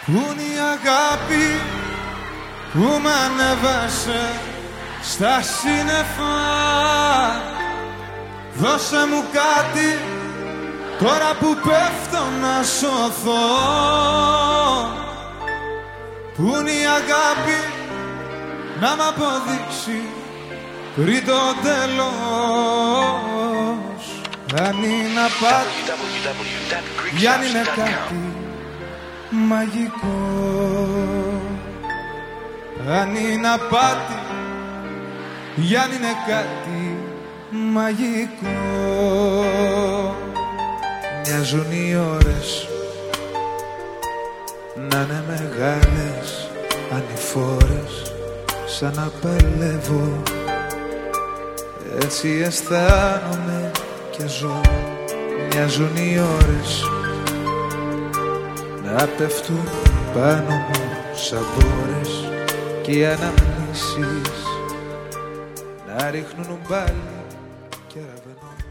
Πού είναι η αγάπη που μ' ανέβασε στα σύννεφα? Δώσε μου κάτι τώρα που πέφτω να σωθώ. Πού είναι η αγάπη να μ' αποδείξει πριν το τέλος? Αν είναι απάτη ή αν είναι κάτι μαγικό. Αν είναι απάτη ή αν είναι κάτι μαγικό. Μοιάζουν οι ώρες να είναι μεγάλες ανηφόρες, σαν να παλεύω. Έτσι αισθάνομαι και ζω. Μοιάζουν οι ώρες να πέφτουν πάνω μου σαν μπόρες και οι αναμνήσεις να ρίχνουν μπάλι και ραβενό.